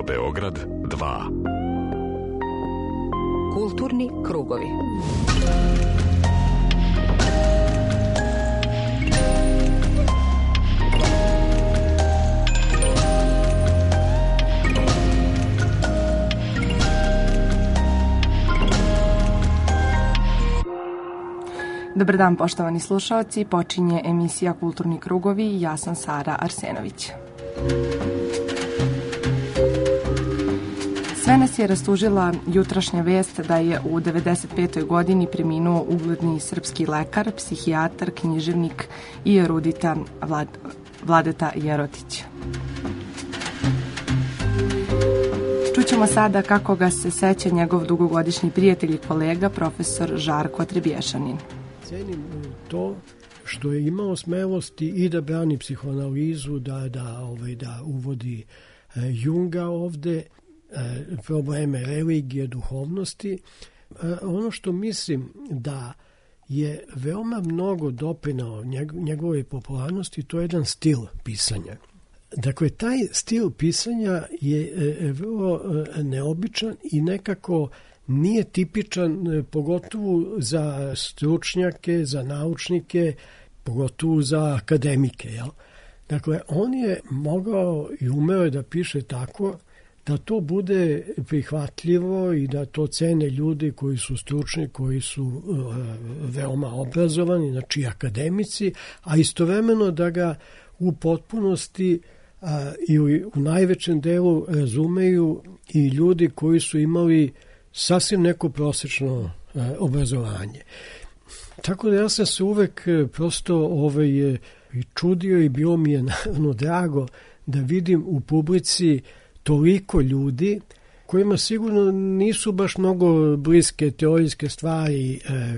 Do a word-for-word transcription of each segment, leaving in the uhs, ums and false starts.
Radio Beograd dva. Kulturni krugovi. Dobar dan, poštovani slušaoci, počinje emisija Kulturni krugovi i ja sam Sara Arsenović. Sve nas je rastužila jutrašnja vest da je u devedeset petoj godini preminuo ugledni srpski lekar, psihijatar, književnik i erudita Vlad, Vladeta Jerotić. Čućemo sada kako ga se seća njegov dugogodišnji prijatelj i kolega, profesor Žarko Trebješanin. Cenim to što je imao smelosti i da brani psihoanalizu, da, da, ovaj, da uvodi e, Junga ovde, e, probleme religije, duhovnosti. E, ono što mislim da je veoma mnogo doprinao njeg, njegove popularnosti, to je jedan stil pisanja. Dakle, taj stil pisanja je e, vrlo e, neobičan i nekako nije tipičan, pogotovo za stručnjake, za naučnike, pogotovo za akademike. Jel? Dakle, on je mogao i umeo da piše tako da to bude prihvatljivo i da to cene ljudi koji su stručni, koji su uh, veoma obrazovani, znači akademici, a istovremeno da ga u potpunosti uh, i u, u najvećem delu razumeju i ljudi koji su imali sasvim neko prosječno e, obrazovanje. Tako da ja sam se uvek e, prosto ovaj, e, i čudio i bilo mi je naravno drago da vidim u publici toliko ljudi kojima sigurno nisu baš mnogo bliske teorijske stvari, e,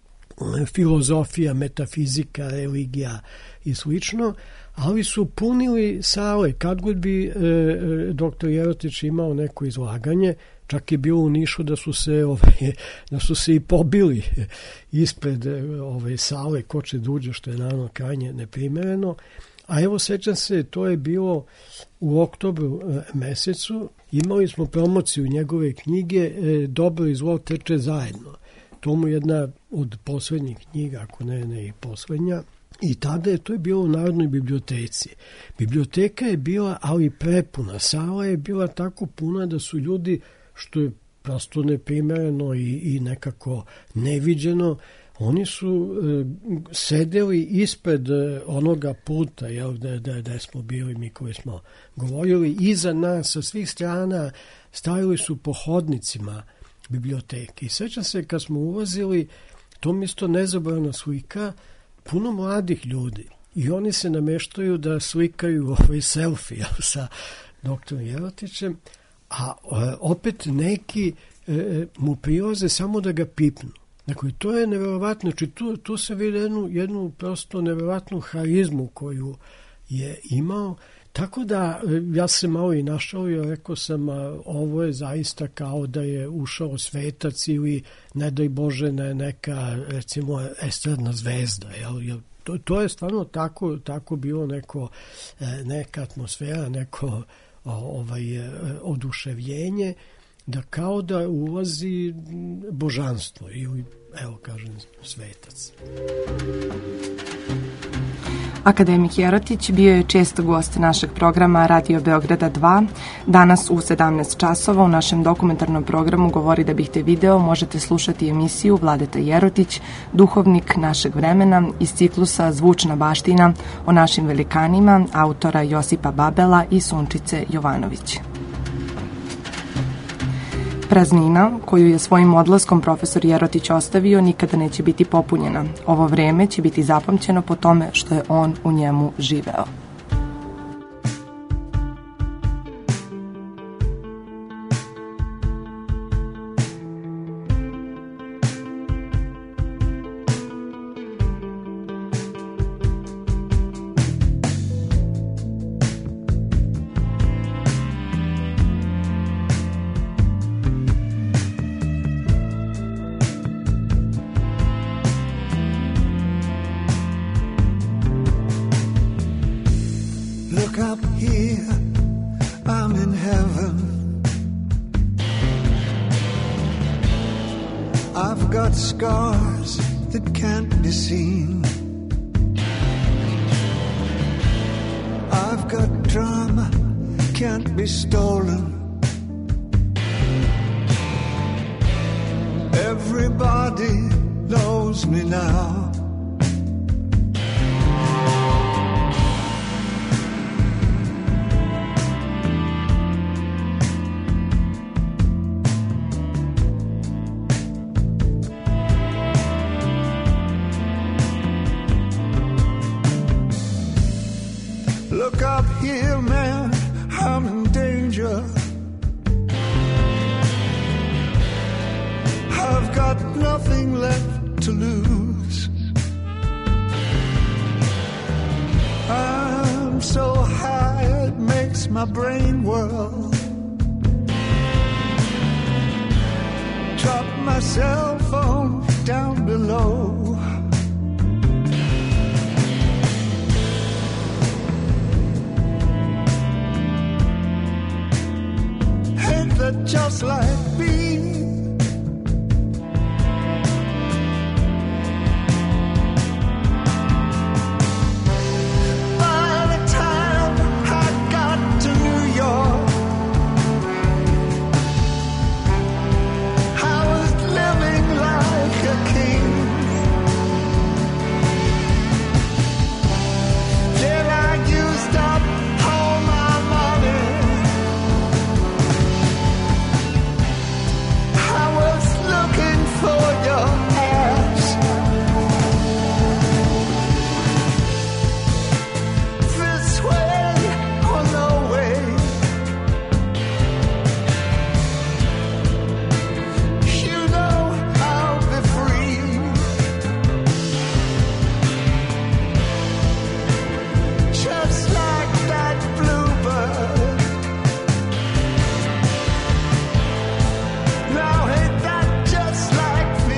filozofija, metafizika, religija i slično, ali su punili sale. Kad god bi e, doktor Jerotić imao neko izlaganje, čak je bilo u Nišu da su se ovaj, da su se i pobili ispred ove sale ko će duđe, što je naravno krajnje neprimereno. A evo, sećam se, to je bilo u oktobru mesecu, imali smo promociju njegove knjige Dobro i zlo teče zajedno. To mu je jedna od poslednjih knjiga, ako ne, ne i poslednja. I tada je to je bilo u Narodnoj biblioteci. Biblioteka je bila, ali prepuna. Sala je bila tako puna da su ljudi, što je prosto neprimereno i, i nekako neviđeno, oni su e, sedeli ispred e, onoga puta, jel, da, da, da smo bili mi koji smo govorili, iza nas, sa svih strana, stajali su po hodnicima biblioteke. I sećam se kad smo ulazili, to mi isto nezaboravna slika, puno mladih ljudi. I oni se nameštaju da slikaju ovaj selfie sa doktorom Jerotićem, a opet neki e, mu prilaze samo da ga pipnu. Dakle, to je neverovatno. Znači, tu, tu se vidi jednu, jednu prosto neverovatnu harizmu koju je imao. Tako da, ja se malo i našalio, rekao sam, a, ovo je zaista kao da je ušao svetac ili, ne daj Bože, ne, neka, recimo, estradna zvezda. Jel, jel, to, to je stvarno tako, tako bilo neko, neka atmosfera, neko ovaj oduševljenje, da kao da ulazi božanstvo ili, evo kažem, svetac. Akademik Jerotić bio je često gost našeg programa Radio Beograda dva. Danas u sedamnaest časova u našem dokumentarnom programu Govori da bih te video možete slušati emisiju Vladeta Jerotić, duhovnik našeg vremena iz ciklusa Zvučna baština o našim velikanima, autora Josipa Babela i Sunčice Jovanović. Praznina koju je svojim odlaskom profesor Jerotić ostavio nikada neće biti popunjena. Ovo vreme će biti zapamćeno po tome što je on u njemu živeo. scars that can't be seen. I've got drama, can't be stolen. Everybody knows me now. Look up here, man, I'm in danger. I've got nothing left to lose. I'm so high it makes my brain whirl. Drop my cell phone down below. Just like me. By the time I got to New York, I was living like a king. Then I used up all my money. For your ass. This way or no way. You know I'll be free. Just like that bluebird. Now ain't that just like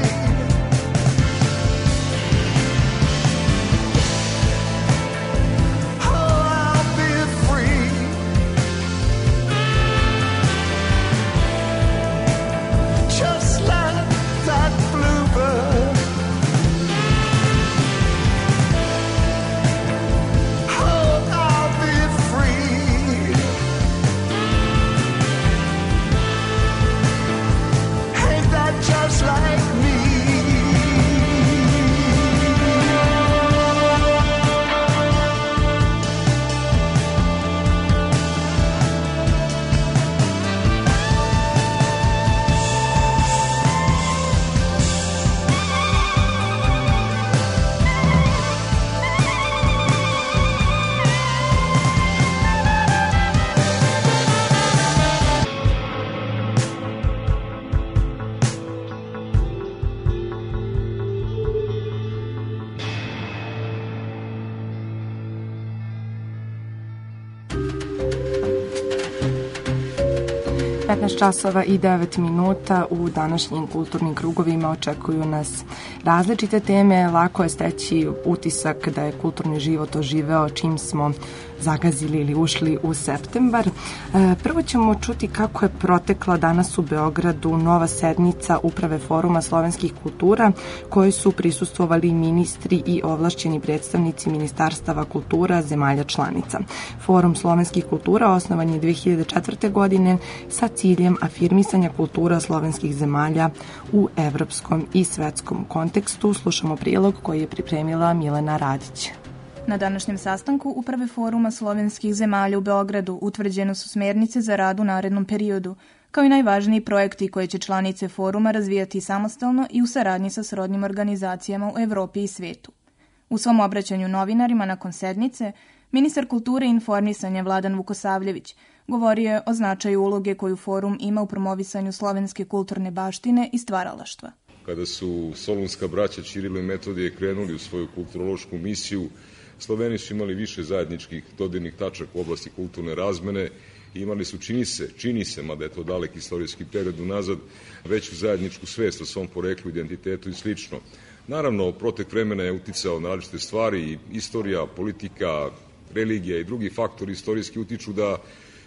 petnaest časova i devet minuta. U današnjim kulturnim krugovima očekuju nas različite teme. Lako je steći utisak da je kulturni život oživeo čim smo zagazili ili ušli u septembar. Prvo ćemo čuti kako je protekla danas u Beogradu nova sednica Uprave Foruma slovenskih kultura, koji su prisustvovali ministri i ovlašćeni predstavnici ministarstava kultura zemalja članica. Forum slovenskih kultura osnovan je dve hiljade četvrte. godine sa ciljem afirmisanja kultura slovenskih zemalja u evropskom i svetskom kontekstu. Slušamo prilog koji je pripremila Milena Radić. Na današnjem sastanku Uprave Foruma slovenskih zemalja u Beogradu utvrđene su smernice za rad u narednom periodu, kao i najvažniji projekti koje će članice foruma razvijati samostalno i u saradnji sa srodnim organizacijama u Evropi i svetu. U svom obraćanju novinarima nakon sednice, ministar kulture i informisanja Vladan Vukosavljević govorio je o značaju uloge koju forum ima u promovisanju slovenske kulturne baštine i stvaralaštva. Kada su solunska braća Ćirilo i Metodije krenuli u svoju kulturološku misiju, Sloveni su imali više zajedničkih dodirnih tačaka u oblasti kulturne razmene i imali su, čini se, čini se, mada je to dalek istorijski period unazad, veću zajedničku svest o svom poreklu, identitetu i slično. Naravno, protek vremena je uticao na različite stvari, istorija, politika, religija i drugi faktori istorijski utiču da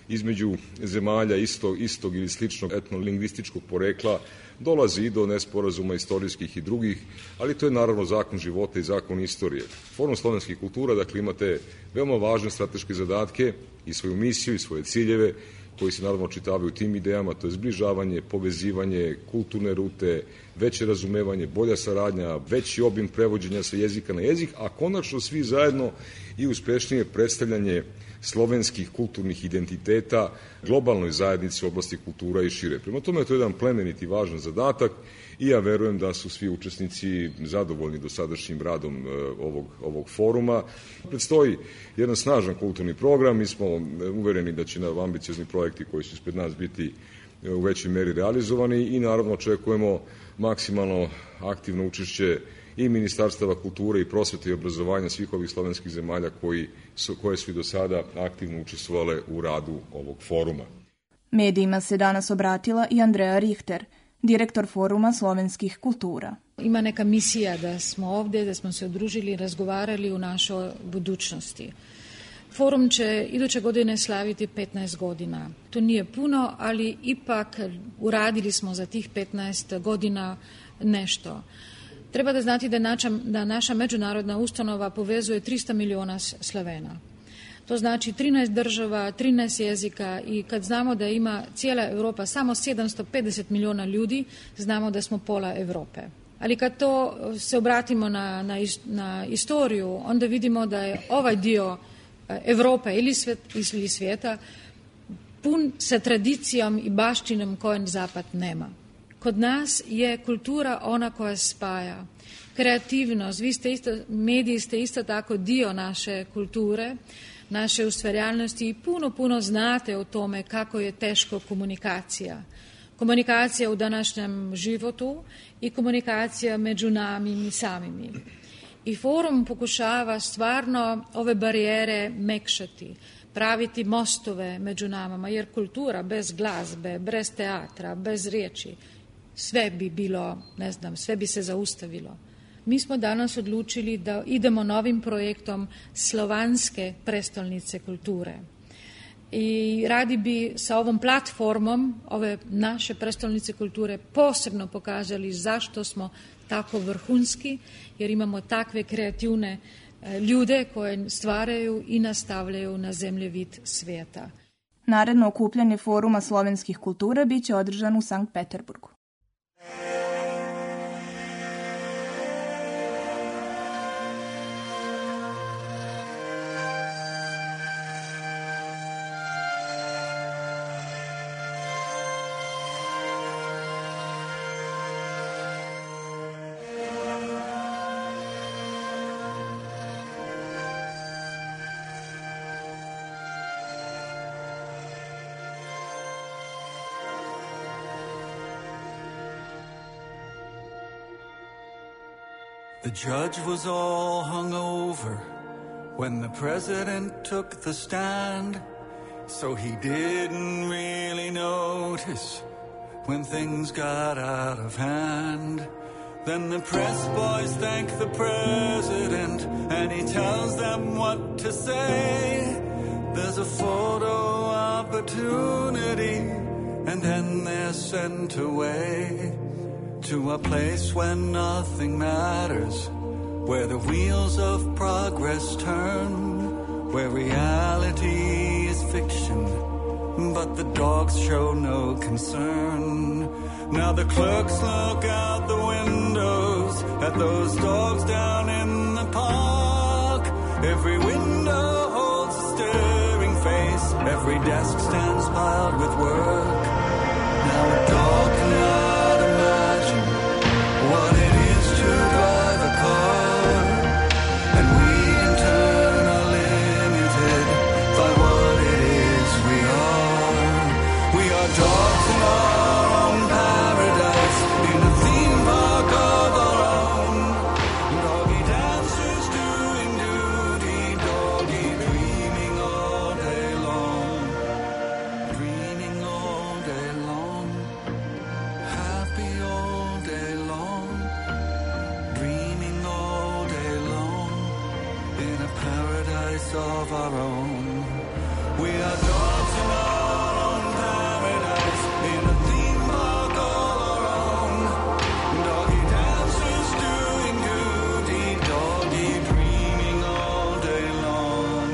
između zemalja istog, istog ili sličnog etnolingvističkog porekla dolazi i do nesporazuma istorijskih i drugih, ali to je naravno zakon života i zakon istorije. Forum slovenskih kultura, dakle, imate veoma važne strateške zadatke i svoju misiju i svoje ciljeve koji se naravno čitavaju tim idejama, to je zbližavanje, povezivanje, kulturne rute, veće razumevanje, bolja saradnja, veći obim prevođenja sa jezika na jezik, a konačno svi zajedno i uspešnije predstavljanje slovenskih kulturnih identiteta globalnoj zajednici u oblasti kultura i šire. Prema tome je to jedan plemeniti i važan zadatak i ja verujem da su svi učesnici zadovoljni dosadašnjim radom ovog, ovog foruma. Predstoji jedan snažan kulturni program, mi smo uvereni da će nam ambiciozni projekti koji su ispred nas biti u većoj meri realizovani i naravno očekujemo maksimalno aktivno učešće i Ministarstava kulture i prosvete i obrazovanja svih ovih slovenskih zemalja koji su, koje su i do sada aktivno učestvovale u radu ovog foruma. Medijima se danas obratila i Andreja Richter, direktor Foruma slovenskih kultura. Ima neka misija da smo ovdje, da smo se udružili i razgovarali u našoj budućnosti. Forum će iduće godine slaviti petnaest godina. To nije puno, ali ipak uradili smo za tih petnaest godina nešto. Treba da znati da naša, da naša međunarodna ustanova povezuje tristo miliona Slovena. To znači trinaest država, trinaest jezika i kad znamo da ima cijela Europa samo sedamsto pedeset miliona ljudi, znamo da smo pola Europe. Ali kad to se obratimo na, na, na istoriju, onda vidimo da je ovaj dio Europe ili, svet, ili svijeta pun sa tradicijom i baštinom kojem Zapad nema. Kod nas je kultura ona koja spaja. Kreativnost, vi ste isto, mediji ste isto tako dio naše kulture, naše ustvarjalnosti i puno, puno znate o tome kako je teško komunikacija. Komunikacija u današnjem životu i komunikacija među nami i samimi. I forum pokušava stvarno ove barijere mekšati, praviti mostove među nama, jer kultura bez glazbe, bez teatra, bez riječi, sve bi bilo, ne znam, sve bi se zaustavilo. Mi smo danas odlučili da idemo novim projektom Slovanske prestolnice kulture. I radi bi sa ovom platformom ove naše prestolnice kulture posebno pokazali zašto smo tako vrhunski, jer imamo takve kreativne ljude koje stvaraju i nastavljaju na zemljevid svijeta. Naredno okupljanje Foruma slovenskih kultura biće održano u Sankt Peterburgu. The judge was all hung over when the president took the stand, so he didn't really notice when things got out of hand. Then the press boys thank the president and he tells them what to say. There's a photo opportunity and then they're sent away to a place where nothing matters, where the wheels of progress turn, where reality is fiction, but the dogs show no concern. Now the clerks look out the windows at those dogs down in the park. Every window holds a staring face, every desk stands piled with work. Now a dog cannot imagine what it is to drive a car, and we in turn are limited by what it is we are. We are dogs in our own paradise, in a theme park of our own. Doggy dancers doing duty, doggy dreaming all day long, dreaming all day long, happy all day long, dreaming all day long, in a paradise of our own. We are dogs in our own paradise, in a theme park all our own. Doggy dancers doing duty, doggy dreaming all day long.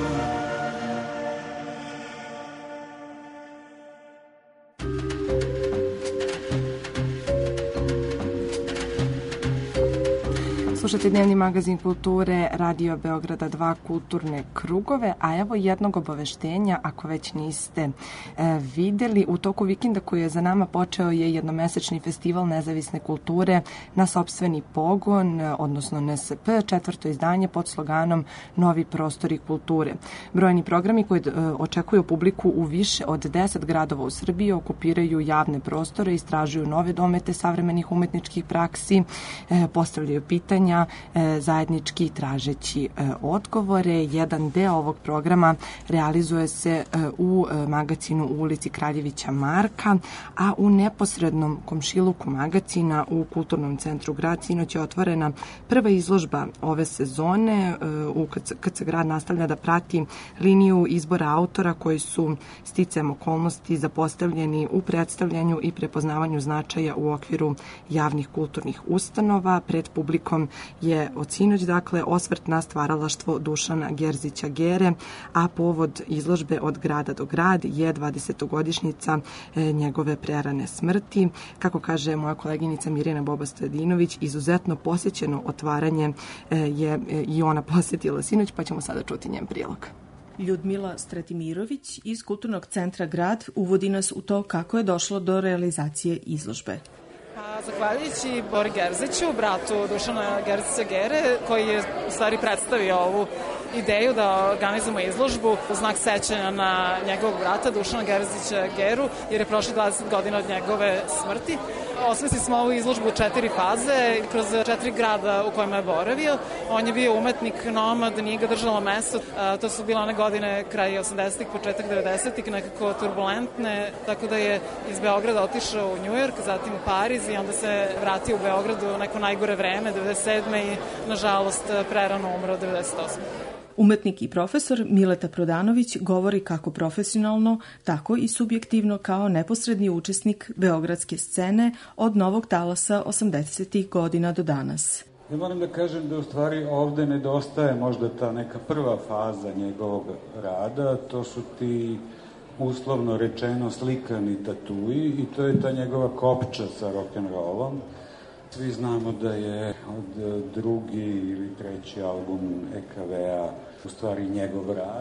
Slušajte dnevni magazin kulture Radio Beograda dva Kulturne krugove, a evo jednog obaveštenja ako već niste e, videli. U toku vikenda koji je za nama počeo je jednomesečni festival nezavisne kulture na sopstveni pogon, odnosno N S P, četvrto izdanje pod sloganom Novi prostori kulture. Brojni programi koji e, očekuju publiku u više od deset gradova u Srbiji okupiraju javne prostore, istražuju nove domete savremenih umetničkih praksi, e, postavljaju pitanja zajednički tražeći odgovore. Jedan deo ovog programa realizuje se u magacinu u ulici Kraljevića Marka, a u neposrednom komšiluku magacina u Kulturnom centru Grad sinoć je otvorena prva izložba ove sezone u K C Grad nastavlja da prati liniju izbora autora koji su sticajem okolnosti zapostavljeni u predstavljanju i prepoznavanju značaja u okviru javnih kulturnih ustanova. Pred publikom je od sinoć, dakle, osvrt na stvaralaštvo Dušana Gerzića Gere, a povod izložbe Od grada do grad je dvadesetogodišnjica njegove prerane smrti. Kako kaže moja koleginica Mirjana Boba-Stojadinović, izuzetno posjećeno otvaranje je i ona posjetila sinoć, pa ćemo sada čuti njen prilog. Ljudmila Stratimirović iz Kulturnog centra Grad uvodi nas u to kako je došlo do realizacije izložbe. Zahvaljujući Bori Gerziću, bratu Dušana Gerzića Gere, koji je u stvari predstavio ovu ideju da organizujemo izložbu u znak sećanja na njegovog brata Dušana Gerzića Geru, jer je prošlo dvadeset godina od njegove smrti. Osmislili smo ovu izložbu u četiri faze, kroz četiri grada u kojima je boravio. On je bio umetnik, nomad, nije ga držalo mesto. To su bile one godine kraj osamdesetih, početak devedesetih, nekako turbulentne, tako da je iz Beograda otišao u Njujork, zatim u Pariz i onda se vratio u Beogradu u neko najgore vreme, devedeset sedme i nažalost prerano umro devedeset osme Umetnik i profesor Mileta Prodanović govori kako profesionalno, tako i subjektivno kao neposredni učesnik beogradske scene od novog talasa osamdesetih godina do danas. Ja moram da kažem da u stvari ovde nedostaje možda ta neka prva faza njegovog rada, to su ti uslovno rečeno slikani tatuji i to je ta njegova kopča sa rock'n'rollom. Svi znamo da je od drugi ili treći album E K V-a u stvari njegov rad.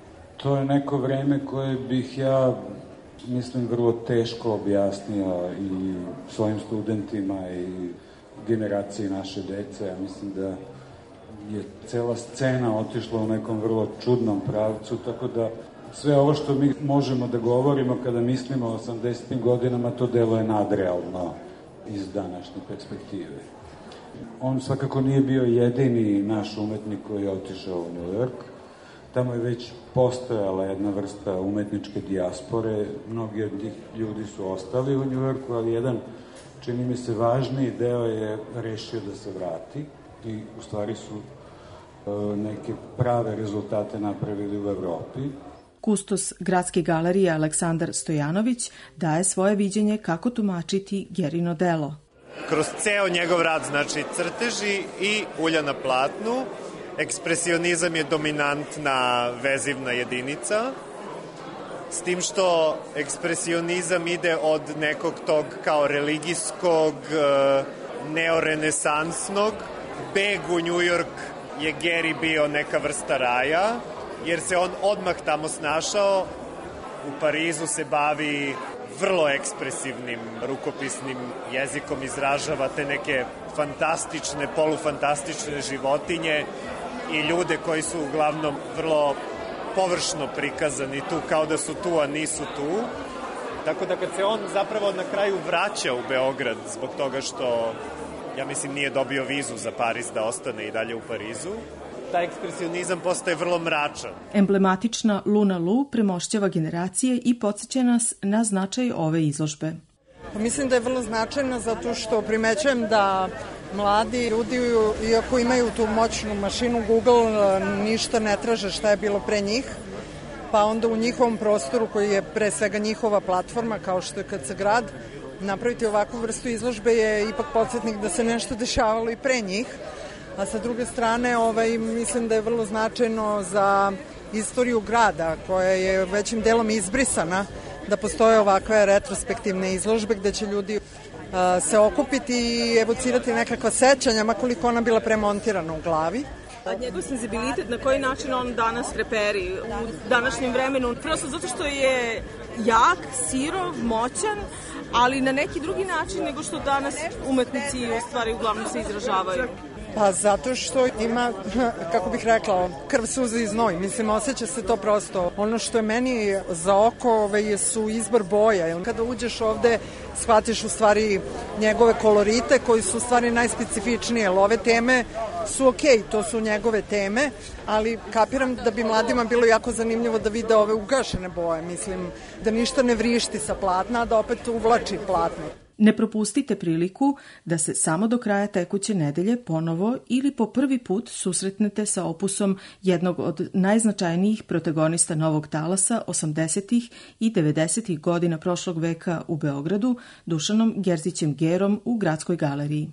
To je neko vreme koje bih ja, mislim, vrlo teško objasnio i svojim studentima i generaciji naše dece. Ja mislim da je cela scena otišla u nekom vrlo čudnom pravcu, tako da sve ovo što mi možemo da govorimo kada mislimo o osamdesetim godinama, to deluje nadrealno iz današnje perspektive. On svakako nije bio jedini naš umetnik koji je otišao u New York. Tamo je već postojala jedna vrsta umetničke dijaspore. Mnogi od tih ljudi su ostali u New Yorku, ali jedan, čini mi se, važniji deo je rešio da se vrati i u stvari su e, neke prave rezultate napravili u Evropi. Kustos Gradske galerije Aleksandar Stojanović daje svoje viđenje kako tumačiti Gerino delo. Kroz ceo njegov rad, znači crteži i ulja na platnu, ekspresionizam je dominantna vezivna jedinica, s tim što ekspresionizam ide od nekog tog kao religijskog, neorenesansnog. Beg u Njujork je Geri bio neka vrsta raja, jer se on odmah tamo snašao. U Parizu se bavi vrlo ekspresivnim rukopisnim jezikom, izražava te neke fantastične, polufantastične životinje i ljude koji su uglavnom vrlo površno prikazani tu, kao da su tu, a nisu tu. Tako da kad se on zapravo na kraju vraća u Beograd zbog toga što, ja mislim, nije dobio vizu za Pariz da ostane i dalje u Parizu, taj ekspresionizam postaje vrlo mračan. Emblematična Luna Lu premošćava generacije i podsjeća nas na značaj ove izložbe. Mislim da je vrlo značajno zato što primećujem da mladi ljudi, iako imaju tu moćnu mašinu Google, ništa ne traže šta je bilo pre njih. pa onda u njihovom prostoru koji je pre svega njihova platforma kao što je K C grad, napraviti ovakvu vrstu izložbe je ipak podsjetnik da se nešto dešavalo i pre njih. A sa druge strane, ovaj, mislim da je vrlo značajno za istoriju grada, koja je većim delom izbrisana, da postoje ovakve retrospektivne izložbe gde će ljudi a, se okupiti i evocirati nekakva sećanja, makoliko ona bila premontirana u glavi. A njegov senzibilitet, na koji način on danas treperi u današnjem vremenu, prosto zato što je jak, sirov, moćan, ali na neki drugi način nego što danas umetnici u stvari uglavnom se izražavaju. Pa zato što ima, kako bih rekla, krv, suze i znoj. Mislim, osjeća se to prosto. Ono što je meni za oko ove, su izbor boja. Kada uđeš ovde, shvatiš u stvari njegove kolorite koji su u stvari najspecifičnije. Ove teme su okej, okay, to su njegove teme, ali kapiram da bi mladima bilo jako zanimljivo da vide ove ugašene boje. Mislim, da ništa ne vrišti sa platna, a da opet uvlači platno. Ne propustite priliku da se samo do kraja tekuće nedelje ponovo ili po prvi put susretnete sa opusom jednog od najznačajnijih protagonista novog talasa osamdesetih i devedesetih godina prošlog veka u Beogradu, Dušanom Gerzićem Gerom u Gradskoj galeriji.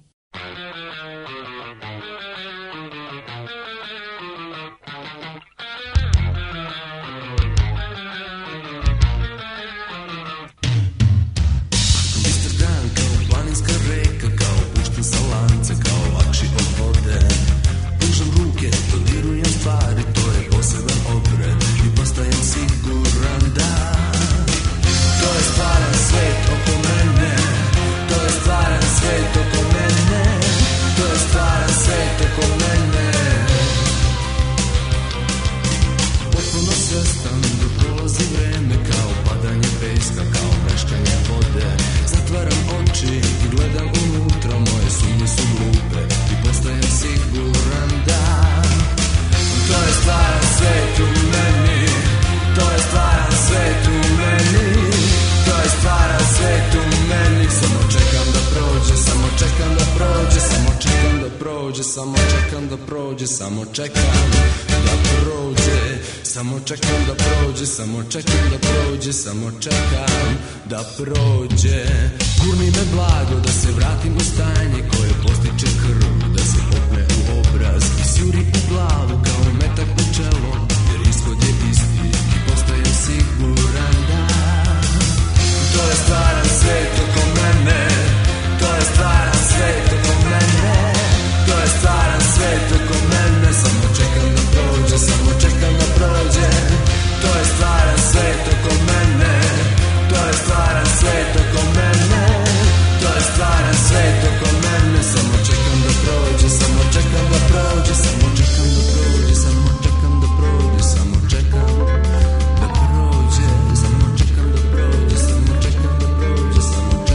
Samo čekam da prođe, samo čekam da prođe, samo čekam da prođe, samo čekam da prođe, samo čekam da prođe. Gurni me blago da se vratim u stanje koje postiče krv, da se popne u obraz i sjuri u glavu kao metak u čelo, jer ishod je isti i postajem siguran da to je stvaran svet oko mene, to je stvaran svet oko mene. To je stvaran svet oko mene, samo čekam da prođe, samo čekam da prođe. To je stvaran svet oko mene, to je stvaran svet oko mene, to je stvaran svet oko mene, samo čekam da prođe, samo čekam da prođe, samo čekam da prođe, samo čekam da prođe, samo čekam da prođe, samo čekam da prođe, samo čekam da prođe, samo čekam da prođe.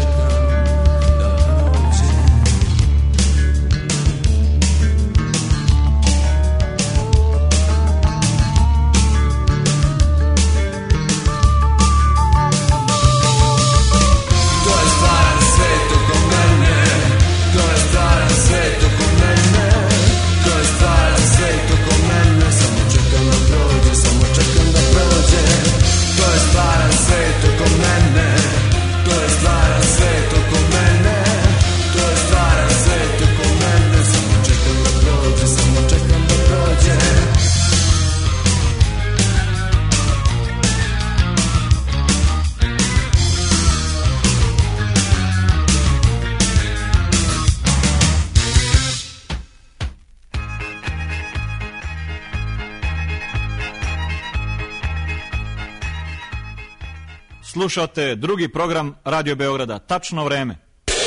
Slušate drugi program Radio Beograda, tačno vreme.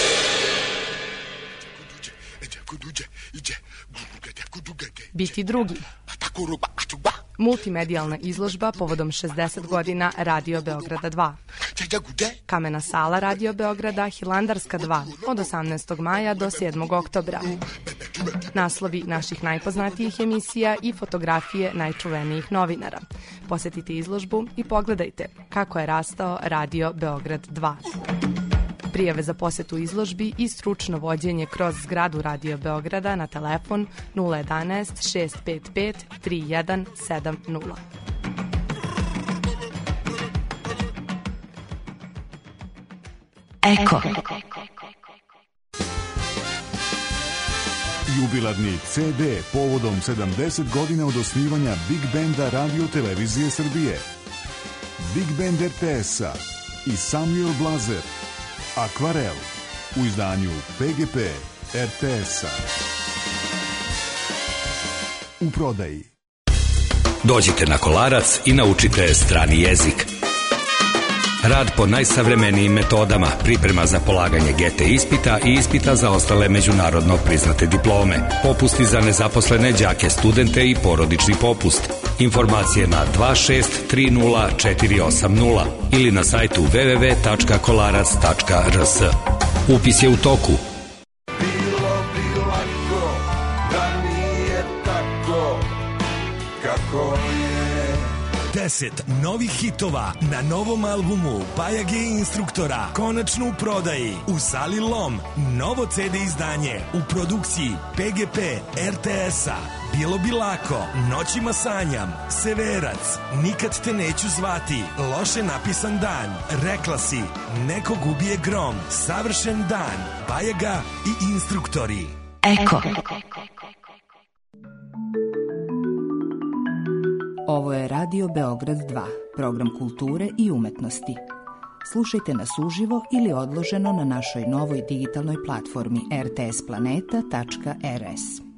Biti drugi. Multimedijalna izložba povodom šezdeset godina Radio Beograda dva. Kamena sala Radio Beograda Hilandarska dva od osamnaestog maja do sedmog oktobra. Naslovi naših najpoznatijih emisija i fotografije najčuvenijih novinara. Posetite izložbu i pogledajte kako je rastao Radio Beograd dva. Prijave za posetu izložbi i stručno vođenje kroz zgradu Radio Beograda na telefon nula jedanaest šest pet pet tri jedan sedam nula. Eko. Jubilarni ce de povodom sedamdeset godina od osnivanja Big Benda Radio Televizije Srbije. Big Band er te es-a i Samuel Blazer. Akvarel u izdanju pe ge pe er te es-a. U prodaji. Dođite na Kolarac i naučite strani jezik. Rad po najsavremenijim metodama, priprema za polaganje ge te ispita i ispita za ostale međunarodno priznate diplome, popusti za nezaposlene đake, studente i porodični popust. Informacije na dva šest tri nula četiri osam nula ili na sajtu w w w tačka kolarac tačka r s. Upis je u toku. Bilo bi lako da nije tako kako je. deset novih hitova na novom albumu Bajage Instruktora konačno u prodaji u sali Lom. Novo ce de izdanje u produkciji pe ge pe er te es-a. Bilo bi lako, Noćima sanjam, Severac, Nikad te neću zvati, Loše napisan dan, Rekla si, Nekog ubije grom, Savršen dan, Bajaga i Instruktori. Eko. Ovo je Radio Beograd dva, program kulture i umetnosti. Slušajte nas uživo ili odloženo na našoj novoj digitalnoj platformi er te es planeta tačka er es.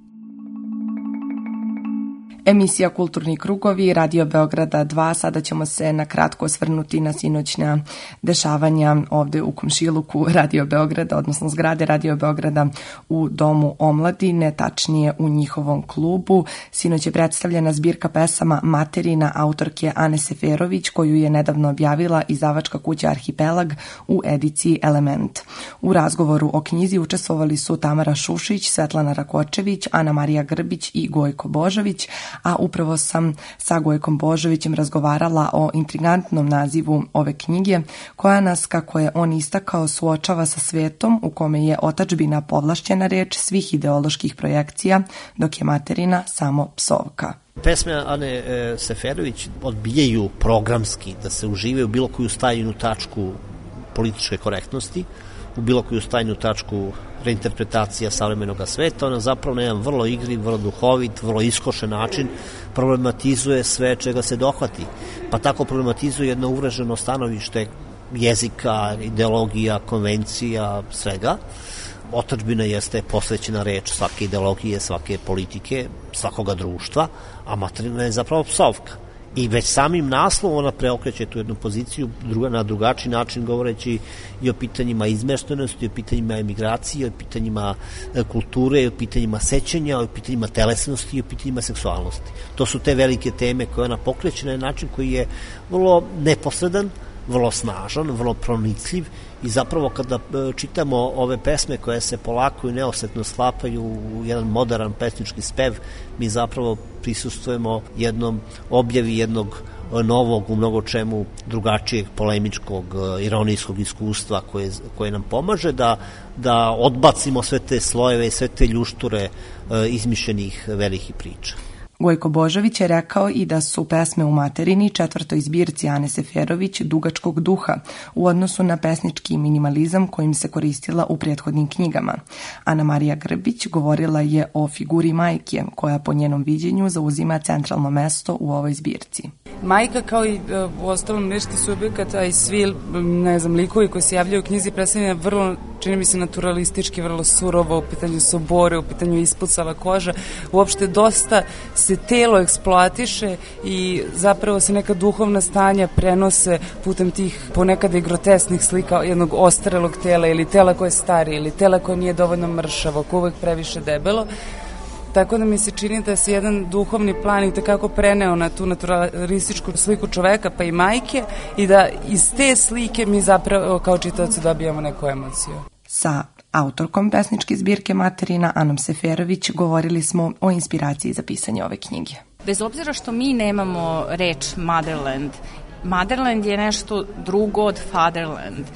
Emisija Kulturni krugovi, Radio Beograda dva. Sada ćemo se na kratko osvrnuti na sinoćna dešavanja ovde u komšiluku Radio Beograda, odnosno zgrade Radio Beograda u Domu omladine, tačnije u njihovom klubu. Sinoć je predstavljena zbirka pesama Materina autorke Ane Seferović, koju je nedavno objavila izdavačka kuća Arhipelag u ediciji Element. U razgovoru o knjizi učestvovali su Tamara Šušić, Svetlana Rakočević, Ana Marija Grbić i Gojko Božović, a upravo sam sa Gojkom Božovićem razgovarala o intrigantnom nazivu ove knjige, koja nas, kako je on istakao, suočava sa svetom u kome je otadžbina povlašćena reč svih ideoloških projekcija, dok je materina samo psovka. Pesme Ane Seferović odbijaju programski da se uživaju u bilo koju stavljenu tačku političke korektnosti, u bilo koju stavljenu tačku reinterpretacija savremenog sveta. Ona zapravo na jedan vrlo igriv, vrlo duhovit, vrlo iskošen način problematizuje sve čega se dohvati. Pa tako problematizuje jedno uvreženo stanovište jezika, ideologija, konvencija, svega. Otadžbina jeste posvećena reč svake ideologije, svake politike, svakoga društva, a materina je zapravo psovka. I već samim naslovom ona preokreće tu jednu poziciju druga, na drugačiji način, govoreći i o pitanjima izmeštenosti, o pitanjima emigracije, o pitanjima kulture, o pitanjima sećanja, o pitanjima telesnosti i o pitanjima seksualnosti. To su te velike teme koje ona pokreće na način koji je vrlo neposredan, vrlo snažan, vrlo pronicljiv i zapravo kada čitamo ove pesme koje se polako i neosetno slapaju u jedan moderan pesnički spev, mi zapravo prisustvujemo jednom objavi jednog novog, u mnogo čemu drugačijeg polemičkog, ironijskog iskustva koje, koje nam pomaže da, da odbacimo sve te slojeve i sve te ljušture izmišljenih velikih priča. Gojko Božović je rekao i da su pesme u materini, četvrtoj zbirci Ane Seferović, dugačkog duha u odnosu na pesnički minimalizam kojim se koristila u prethodnim knjigama. Ana Marija Grbić govorila je o figuri majke, koja po njenom viđenju zauzima centralno mesto u ovoj zbirci. Majka, kao i u ostalom nešti subjekata i svi, ne znam, likovi koji se javljaju u knjizi predstavljaju vrlo, čini mi se, naturalistički, vrlo surovo, u pitanju su bore, u pitanju ispucala koža, uopšte dosta se telo eksploatiše i zapravo se neka duhovna stanja prenose putem tih ponekada i grotesnih slika jednog ostarelog tela ili tela koje je stari ili tela koje nije dovoljno mršavo, koje uvek previše debelo. Tako da mi se čini da se jedan duhovni plan i takako preneo na tu naturalističku sliku čoveka pa i majke i da iz te slike mi zapravo kao čitaoci dobijamo neku emociju. Sa autorkom pesničke zbirke Materina, Anom Seferović, govorili smo o inspiraciji za pisanje ove knjige. Bez obzira što mi nemamo reč motherland, motherland je nešto drugo od fatherland.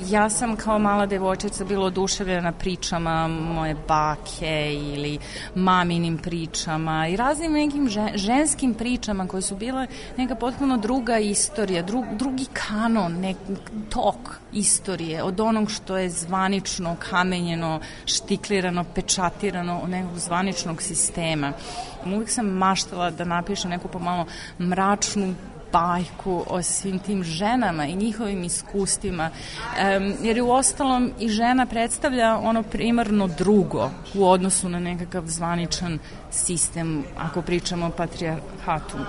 ja sam kao mala devojčica bila oduševljena pričama moje bake ili maminim pričama i raznim nekim ženskim pričama koje su bile neka potpuno druga istorija, dru, drugi kanon, nek, tok istorije od onog što je zvanično, kamenjeno, štiklirano, pečatirano od nekog zvaničnog sistema. Uvijek sam maštala da napišem neku pomalo mračnu bajku o svim tim ženama i njihovim iskustvima, um, jer u ostalom i žena predstavlja ono primarno drugo u odnosu na nekakav zvaničan sistem, ako pričamo o patrijarhatu.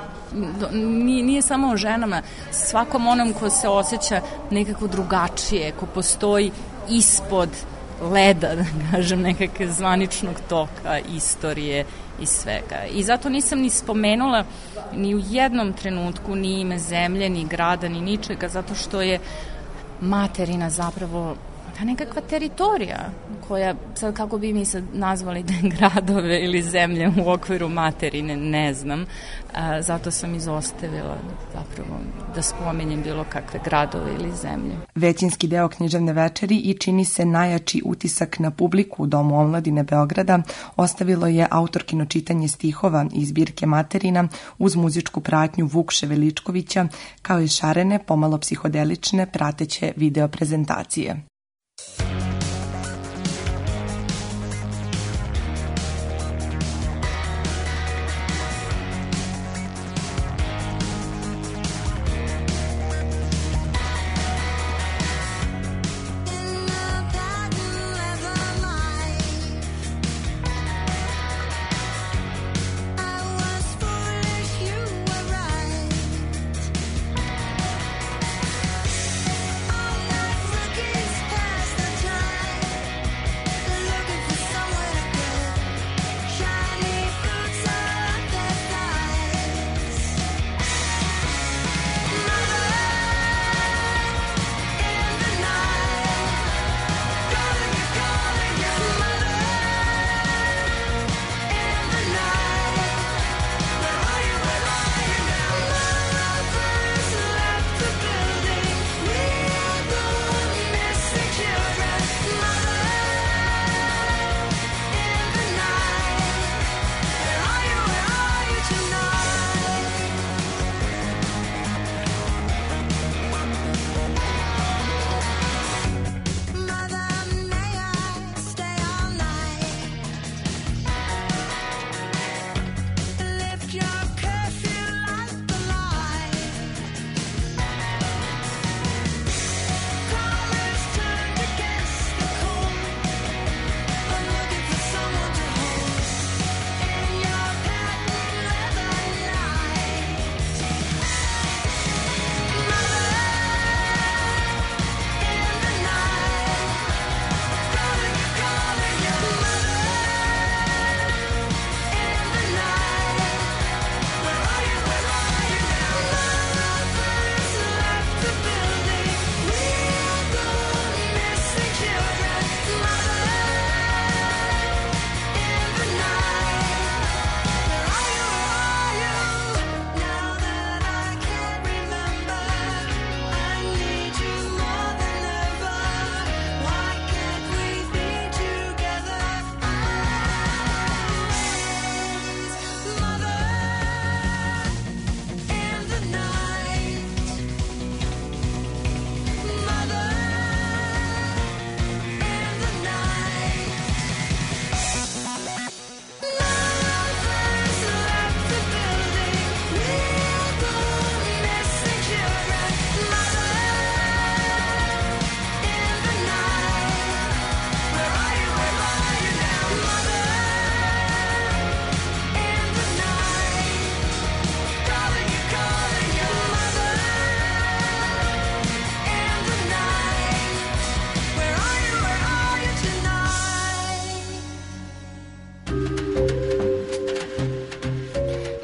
Nije, nije samo o ženama, svakom onom ko se osjeća nekako drugačije, ko postoji ispod leda, da kažem, nekakve zvaničnog toka, istorije i svega. I zato nisam ni spomenula ni u jednom trenutku ni ime zemlje, ni grada, ni ničega, zato što je materina zapravo ta nekakva teritorija koja, sad kako bi mi sad nazvali da gradove ili zemlje u okviru materine, ne znam, a, zato sam izostavila zapravo da spomenjem bilo kakve gradove ili zemlje. Većinski deo književne večeri i čini se najjači utisak na publiku u Domu omladine Beograda ostavilo je autorkino čitanje stihova iz zbirke Materina uz muzičku pratnju Vukše Veličkovića, kao i šarene, pomalo psihodelične, prateće video prezentacije. Kiss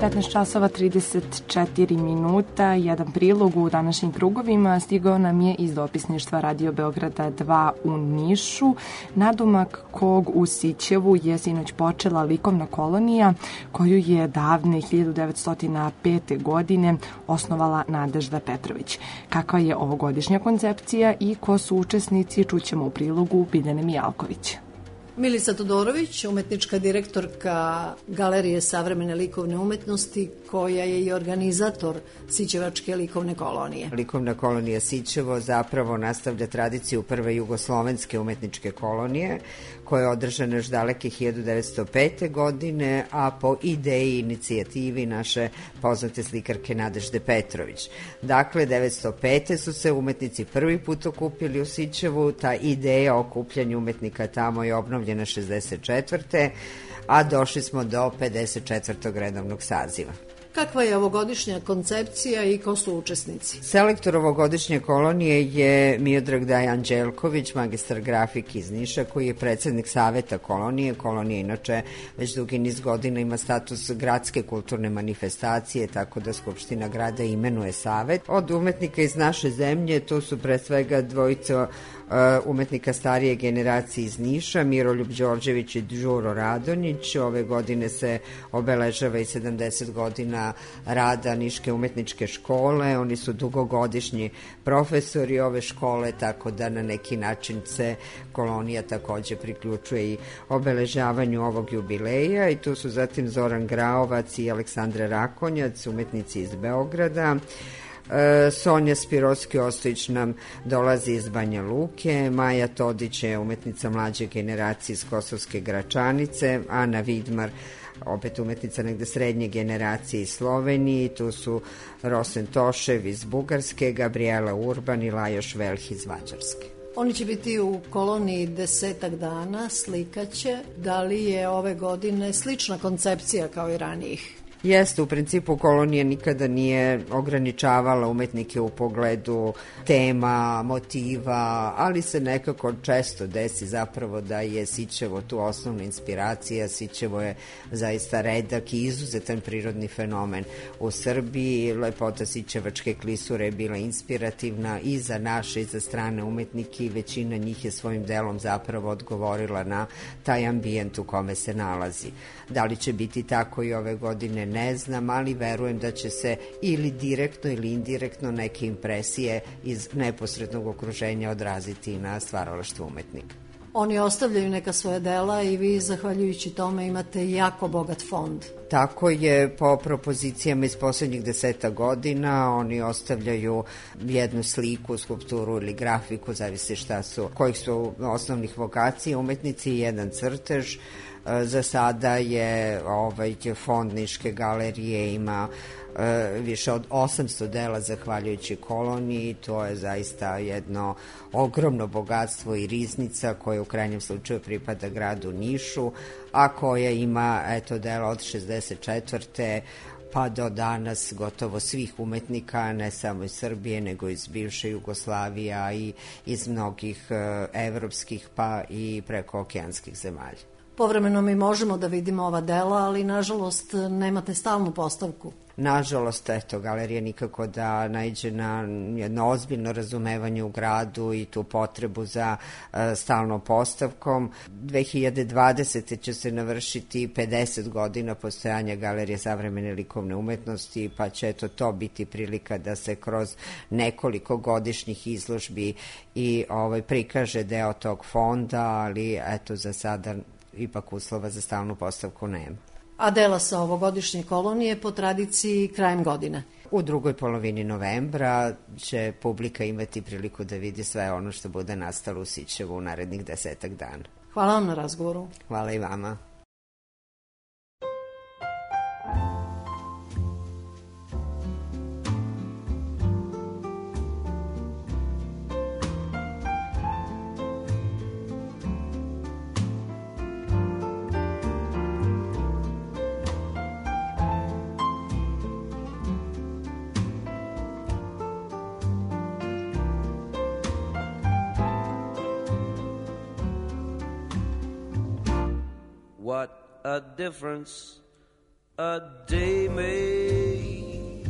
petnaest časova trideset četiri minuta, jedan prilog u današnjim krugovima stigao nam je iz dopisništva Radio Beograda dva u Nišu, nadomak kog u Sićevu je sinoć počela likovna kolonija koju je davne hiljadu devetsto pete. godine osnovala Nadežda Petrović. Kakva je ovogodišnja koncepcija i ko su učesnici, čućemo u prilogu Biljane Mijalković. Milica Todorović, umetnička direktorka Galerije savremene likovne umetnosti, koja je i organizator Sićevačke likovne kolonije. Likovna kolonija Sićevo zapravo nastavlja tradiciju prve jugoslovenske umetničke kolonije, koja je održana još daleke hiljadu devetsto pete. godine, a po ideji i inicijativi naše poznate slikarke Nadežde Petrović. Dakle, devetsto pete. su se umetnici prvi put okupili u Sićevu, ta ideja o okupljanju umetnika tamo je obnovljena šezdeset četvrte. a došli smo do pedeset četvrtog redovnog saziva. Kakva je ovogodišnja koncepcija i ko su učesnici? Selektor ovogodišnje kolonije je Miodrag Daj Anđelković, magistar grafik iz Niša, koji je predsednik saveta kolonije. Kolonija inače već dugi niz godina ima status gradske kulturne manifestacije, tako da Skupština grada imenuje savet. Od umetnika iz naše zemlje to su pre svega dvojica umetnika starije generacije iz Niša, Miroljub Đorđević i Đuro Radonjić. Ove godine se obeležava i sedamdeset godina rada Niške umetničke škole. Oni su dugogodišnji profesori ove škole, tako da na neki način se kolonija takođe priključuje i obeležavanju ovog jubileja. I tu su zatim Zoran Graovac i Aleksandra Rakonjac, umetnici iz Beograda. Sonja Spirovski-Ostojić nam dolazi iz Banja Luke, Maja Todić je umetnica mlađe generacije iz Kosovske Gračanice, Ana Vidmar, opet umetnica negde srednje generacije iz Slovenije, tu su Rosen Tošev iz Bugarske, Gabriela Urban i Lajoš Velh iz Mađarske. Oni će biti u koloniji desetak dana, slikaće. Da li je ove godine slična koncepcija kao i ranijih? Jeste, u principu kolonija nikada nije ograničavala umetnike u pogledu tema, motiva, ali se nekako često desi zapravo da je Sićevo tu osnovna inspiracija. Sićevo je zaista redak i izuzetan prirodni fenomen u Srbiji. Lepota Sićevačke klisure je bila inspirativna i za naše i za strane umetnike i većina njih je svojim delom zapravo odgovorila na taj ambijent u kome se nalazi. Da li će biti tako i ove godine, ne znam, ali verujem da će se ili direktno ili indirektno neke impresije iz neposrednog okruženja odraziti na stvaralaštvo umetnika. Oni ostavljaju neka svoja dela i vi, zahvaljujući tome, imate jako bogat fond. Tako je, po propozicijama iz poslednjih deseta godina, oni ostavljaju jednu sliku, skulpturu ili grafiku, zavisi šta su, kojih su osnovnih vokacija umetnici, i jedan crtež. Za sada je ovaj fond Niške galerije ima e, više od osamsto dela zahvaljujući koloniji. To je zaista jedno ogromno bogatstvo i riznica koje u krajnjem slučaju pripada gradu Nišu, a koja ima eto dela od šezdeset četvrte pa do danas gotovo svih umetnika, ne samo iz Srbije, nego iz bivše Jugoslavije i iz mnogih e, evropskih pa i prekookeanskih zemalja. Povremeno mi možemo da vidimo ova dela, ali nažalost nemate stalnu postavku. Nažalost, eto, galerija nikako da naiđe na jedno ozbiljno razumevanje u gradu i tu potrebu za uh, stalnom postavkom. dve hiljade dvadesete će se navršiti pedeset godina postojanja Galerije savremene likovne umetnosti, pa će eto to biti prilika da se kroz nekoliko godišnjih izložbi i ovaj prikaže deo tog fonda, ali eto za sada ipak uslova za stalnu postavku nema. A dela sa ovogodišnje kolonije po tradiciji krajem godine? U drugoj polovini novembra će publika imati priliku da vidi sve ono što bude nastalo u Sićevu u narednih desetak dana. Hvala vam na razgovoru. Hvala i vama. What a difference a day made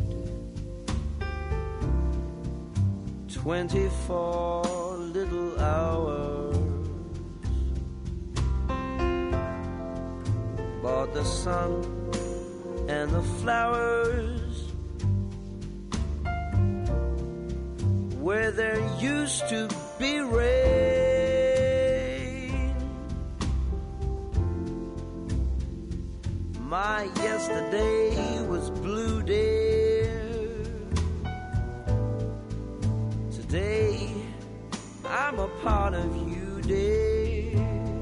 twenty-four little hours. Bought the sun and the flowers where there used to be rain. My yesterday was blue, dear. Today I'm a part of you, dear.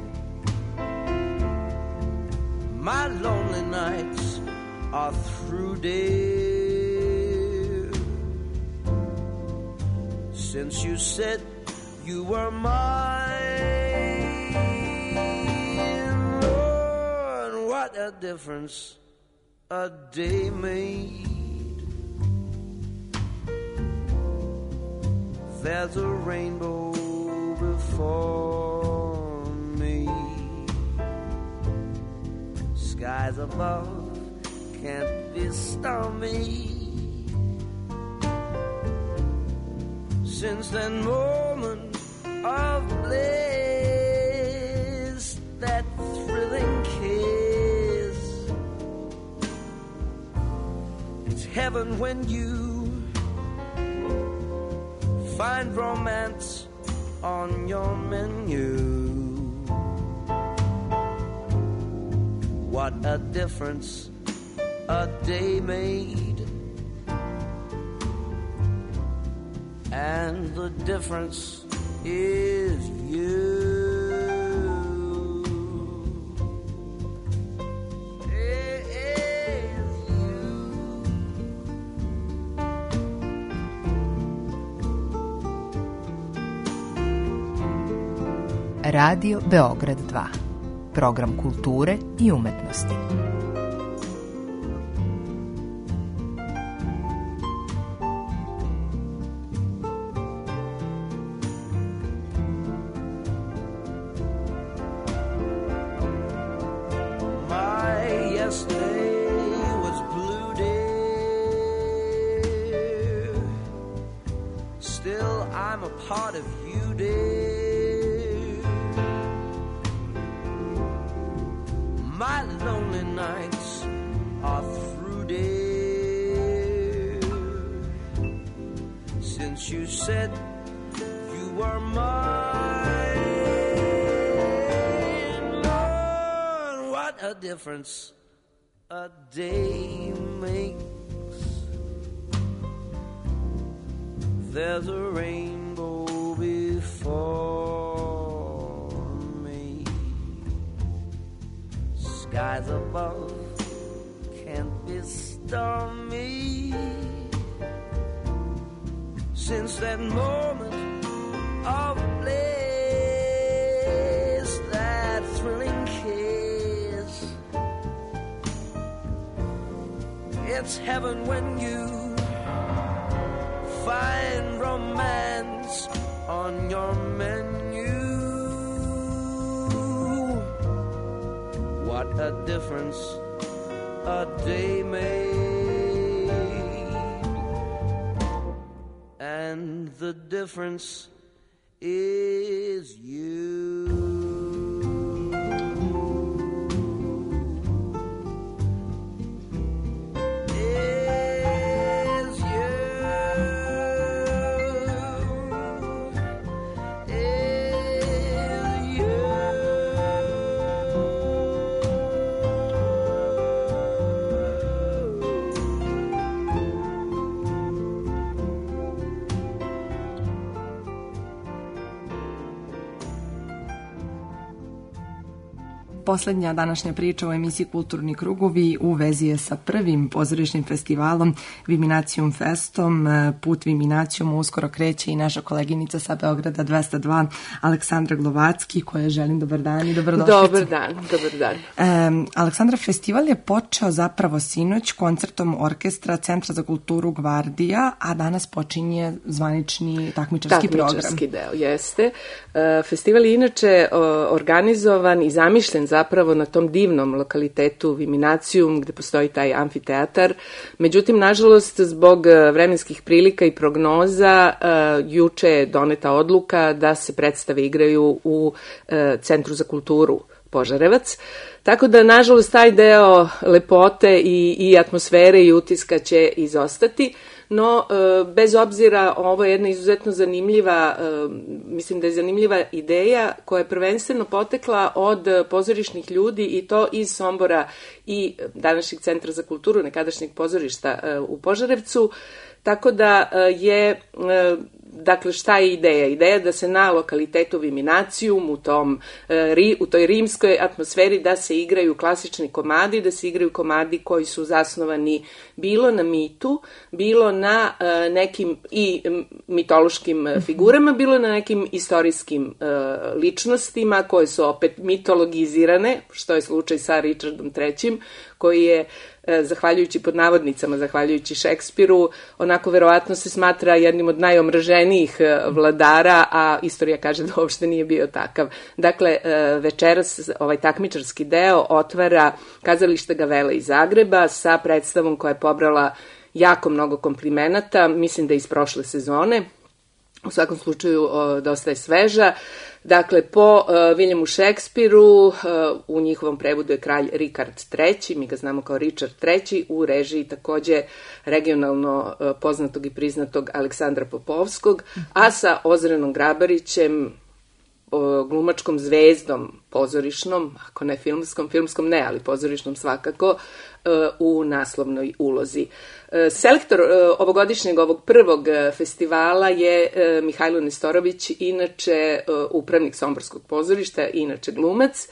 My lonely nights are through, dear. Since you said you were mine, Lord, what a difference a day made. There's a rainbow before me. Skies above can't be stormy. Since that moment of bliss, that thrilling kiss, it's heaven when you find romance on your menu. What a difference a day made. And the difference is you. Radio Beograd dva. Program kulture i umetnosti. Difference a day makes. There's a rainbow before me. Skies above can't be stormy. Since that moment of bliss, that thrilling kiss, it's heaven when you find romance on your menu. What a difference a day made. And the difference is you. Poslednja današnja priča u emisiji Kulturni krugovi u vezi je sa prvim pozorišnim festivalom Viminacijum Festom. Put Viminacijum uskoro kreće i naša koleginica sa Beograda dvesta dva, Aleksandra Glovacki, koja želim dobar dan i dobrodošlicu. Dobar dan, dobar dan. E, Aleksandra, festival je počeo zapravo sinoć koncertom orkestra Centra za kulturu Gvardija, a danas počinje zvanični takmičarski program. Takmičarski deo, jeste. E, festival je inače o, organizovan i zamišljen za zapravo na tom divnom lokalitetu Viminacijum gde postoji taj amfiteatar. Međutim, nažalost, zbog vremenskih prilika i prognoza, juče je doneta odluka da se predstave igraju u Centru za kulturu Požarevac. Tako da, nažalost, taj deo lepote i, i atmosfere i utiska će izostati, no bez obzira, ovo je jedna izuzetno zanimljiva, mislim da je zanimljiva ideja koja je prvenstveno potekla od pozorišnih ljudi i to iz Sombora i današnjeg Centra za kulturu, nekadašnjeg pozorišta u Požarevcu, tako da je... Dakle, šta je ideja? Ideja da se na lokalitetu Viminacijum, u, tom, u toj rimskoj atmosferi, da se igraju klasični komadi, da se igraju komadi koji su zasnovani bilo na mitu, bilo na nekim i mitološkim figurama, bilo na nekim istorijskim ličnostima koje su opet mitologizirane, što je slučaj sa Richardom trećim, koji je, zahvaljujući pod navodnicama, zahvaljujući Šekspiru, onako verovatno se smatra jednim od najomraženijih vladara, a istorija kaže da uopšte nije bio takav. Dakle, večeras ovaj takmičarski deo otvara Kazalište Gavele iz Zagreba sa predstavom koja je pobrala jako mnogo komplimenata, mislim da iz prošle sezone, u svakom slučaju dosta je sveža. Dakle, po uh, Williamu Šekspiru, uh, u njihovom prevodu je kralj Rikard treći, mi ga znamo kao Richard treći, u režiji takođe regionalno uh, poznatog i priznatog Aleksandra Popovskog, a sa Ozrenom Grabarićem, uh, glumačkom zvezdom pozorišnom, ako ne filmskom, filmskom ne, ali pozorišnom svakako, uh, u naslovnoj ulozi. Selektor ovogodišnjeg ovog prvog festivala je Mihajlo Nestorović, inače upravnik Somborskog pozorišta, inače glumac.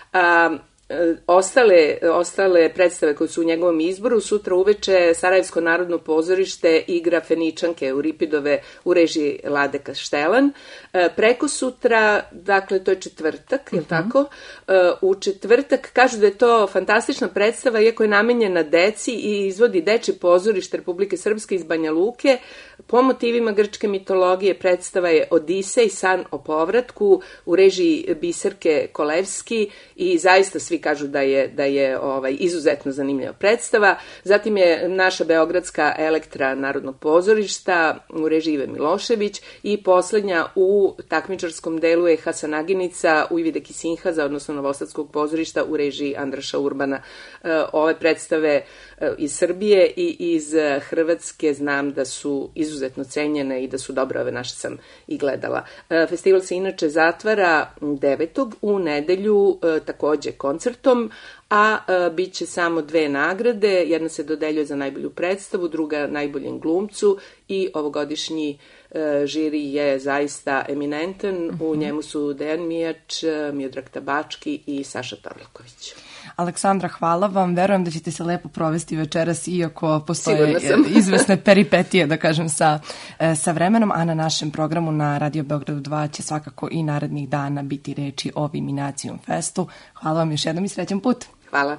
Ostale, ostale predstave koje su u njegovom izboru, sutra uveče Sarajevsko narodno pozorište igra Feničanke Euripidove u režiji Lade Kaštelan. Preko sutra, dakle to je četvrtak, je li tako? U četvrtak kažu da je to fantastična predstava, iako je namenjena deci i izvodi Dečje pozorište Republike Srpske iz Banja Luke. Po motivima grčke mitologije predstava je Odisej, san o povratku u režiji Biserke Kolevski i zaista svi kažu da je, da je ovaj, izuzetno zanimljiva predstava. Zatim je naša Beogradska Elektra Narodnog pozorišta u režiji Ive Milošević i poslednja u takmičarskom delu je Hasanaginica Ujvide Kisinhaza, odnosno Novosadskog pozorišta u režiji Andraša Urbana. Ove predstave iz Srbije i iz Hrvatske znam da su izuzetno cenjene i da su dobre, ove naše sam i gledala. Festival se inače zatvara devetog u nedelju takođe koncertom, a bit će samo dve nagrade. Jedna se dodeljuje za najbolju predstavu, druga najboljem glumcu i ovogodišnji žiri je zaista eminentan. U njemu su Dejan Mijač, Miodrag Tabački i Saša Torlaković. Aleksandra, hvala vam. Verujem da ćete se lepo provesti večeras, iako postoje izvesne peripetije, da kažem, sa, sa vremenom, a na našem programu na Radio Beogradu dva će svakako i narednih dana biti reči o Viminacijum festu. Hvala vam još jednom i srećan put. Hvala.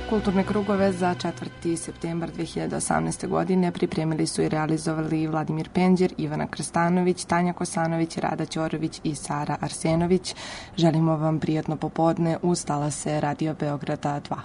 Kulturne krugove za četvrti septembar dve hiljade osamnaeste. godine pripremili su i realizovali Vladimir Penđer, Ivana Krstanović, Tanja Kosanović, Rada Ćorović i Sara Arsenović. Želimo vam prijatno popodne uz talase Radio Beograda dva.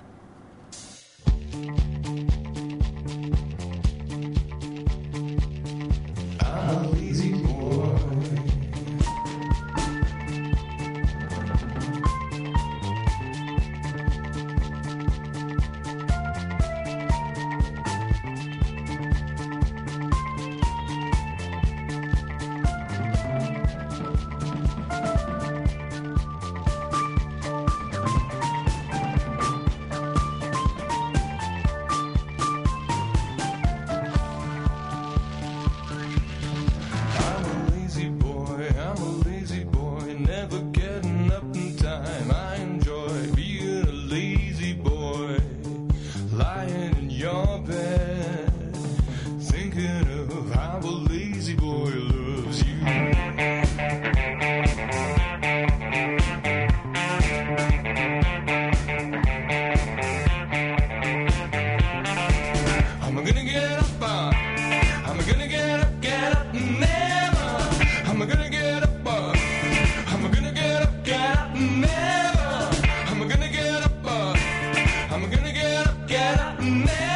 I'm gonna get up, get up, never.